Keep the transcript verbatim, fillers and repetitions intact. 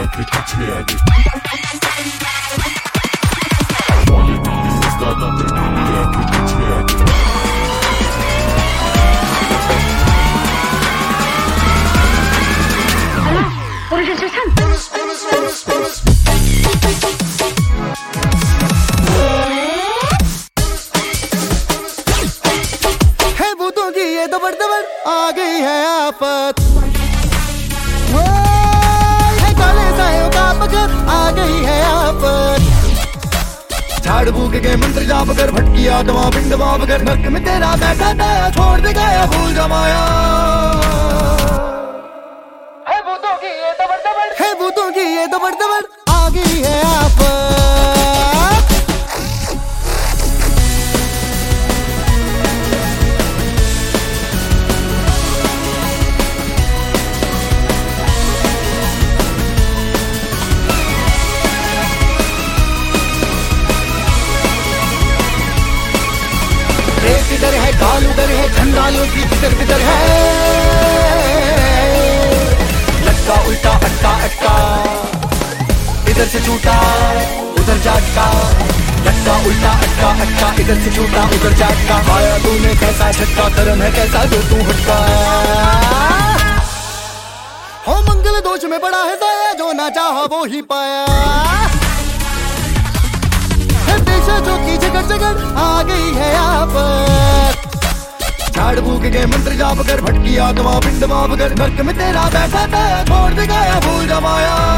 आके पीछे आगे मौली बिल्ली उसका दम बिल्ली आके पीछे आगे Police station. Police, police, police, police. है भूतों की ये दबड़ दबड़ आ गई है आफत, है काले सायों का पकड़ आ गई है आफत। झाड़ फूक के मंत्र जाप कर भटकी आत्मा पिंड माप कर नर्क में तेरा बैठा था छोड़ दे गया भूल जमाया। है भूतों की ये दबड़ दबड़ है भूतों की ये दबड़ दबड़ आ गई है आफत। किधर है काल उधर है झंडालों की किधर किधर है लटका उल्टा अटका अटका इधर से छूटा उधर जाटका लटका उल्टा अटका अटका इधर से छूटा उधर जाटका। आया तूने कैसा झटका कर्म है कैसा जो तू हटका। हो मंगल दोष में बड़ा है दया जो ना चाहा वो ही पाया है। पेशा जो की जगड़ जगड़ आ गई है आफत। झाड़ फूक के मंत्र जाप कर भटकी आत्मा पिंड माप कर नर्क में तेरा बैठा था छोड़ दे गया भूल जमाया।